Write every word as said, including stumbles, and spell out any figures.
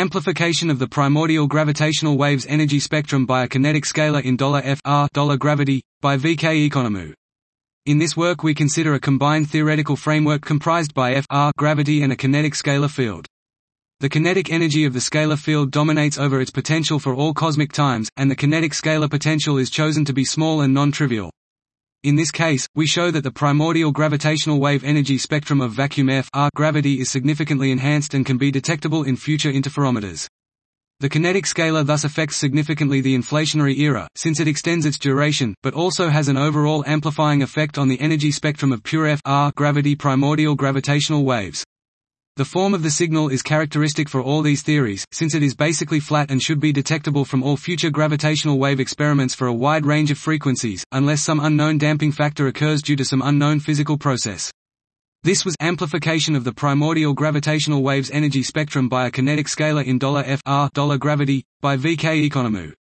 Amplification of the primordial gravitational wave's energy spectrum by a kinetic scalar in $F R gravity, by V K Economou. In this work we consider a combined theoretical framework comprised by F R gravity and a kinetic scalar field. The kinetic energy of the scalar field dominates over its potential for all cosmic times, and the kinetic scalar potential is chosen to be small and non-trivial. In this case, we show that the primordial gravitational wave energy spectrum of vacuum F R gravity is significantly enhanced and can be detectable in future interferometers. The kinetic scalar thus affects significantly the inflationary era, since it extends its duration, but also has an overall amplifying effect on the energy spectrum of pure F R gravity primordial gravitational waves. The form of the signal is characteristic for all these theories, since it is basically flat and should be detectable from all future gravitational wave experiments for a wide range of frequencies, unless some unknown damping factor occurs due to some unknown physical process. This was amplification of the primordial gravitational wave's energy spectrum by a kinetic scalar in F R gravity, by V K Economou.